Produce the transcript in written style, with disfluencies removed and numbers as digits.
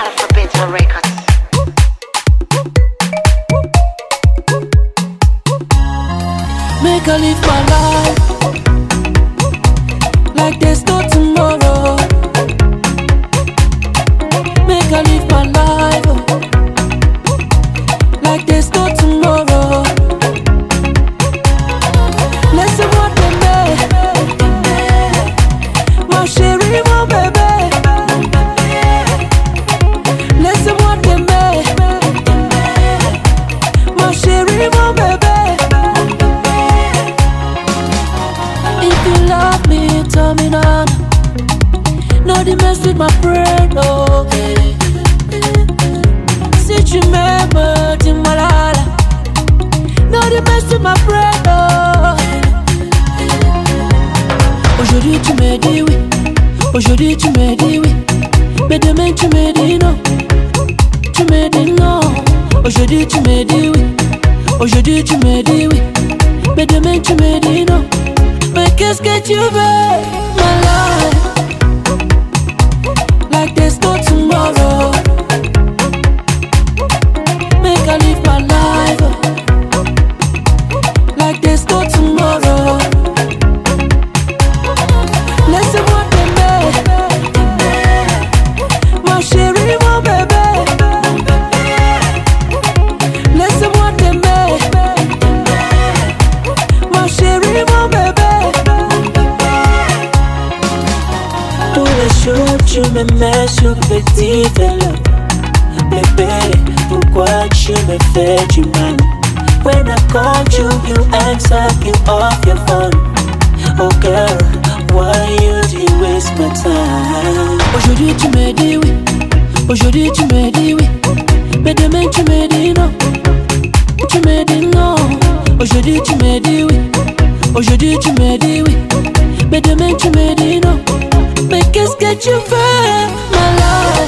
Alphabeta Records. Make I live my life like there's no tomorrow. Make I live my life like there's no tomorrow. Listen what they make, my chérie, mon bébé. Listen what they make, my chérie, mon bébé. If you love me, tell me now. No, they mess with my brain, no. Si tu m'aimes, dis-moi la la. No, they mess with my brain, no. Aujourd'hui tu me dis oui, aujourd'hui tu me dis oui, mais demain tu me dis non, tu me dis non. Aujourd'hui tu me dis oui, aujourd'hui tu me dis oui, mais demain tu me dis non. Mais qu'est-ce que tu veux, my life? Like there's no tomorrow. Make I live my life like there's no tomorrow. Listen what they make, my chérie, mon bébé. Listen what they make, my chérie, mon bébé. Tous les jours tu me mets sur petit vélo. Bébé, pourquoi tu me fais du mal? When I call you, you answer, you off your phone. Oh girl, why you do you waste my time? Aujourd'hui tu me dis oui, aujourd'hui tu me dis oui, mais demain tu me dis non, tu me dis non. Aujourd'hui tu me dis oui, aujourd'hui tu me dis oui, mais demain tu me dis non. Mais qu'est-ce que tu fais, my love?